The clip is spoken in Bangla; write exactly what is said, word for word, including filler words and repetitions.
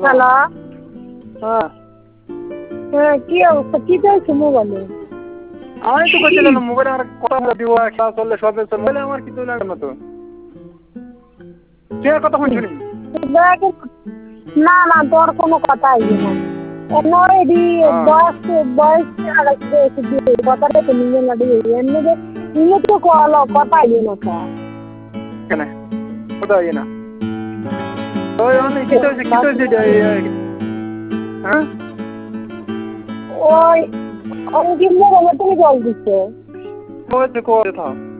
হ্যালো। হ্যাঁ হ্যাঁ, কি অবস্থা? কি চলছে মোবাইলে? আমি তো করছিলাম মোবাইলে আমার কথা দিব খেলা চললে সব মোবাইলে আমার কিছু লাগে না তো কে কথা শুনি না না তোর কোনো কথাই না নয়ডি বয়স বয়স কথাটা তো নিয়ে না দিয়ে এমনি যে নিয়ে তো কল কথাই না কেন কোথায় না ওই অনেক কিছু হয়েছে কিছু হয়েছে হ্যাঁ ওই অনেক মোবাইলে তুমি জল দিচ্ছে কবে থেকে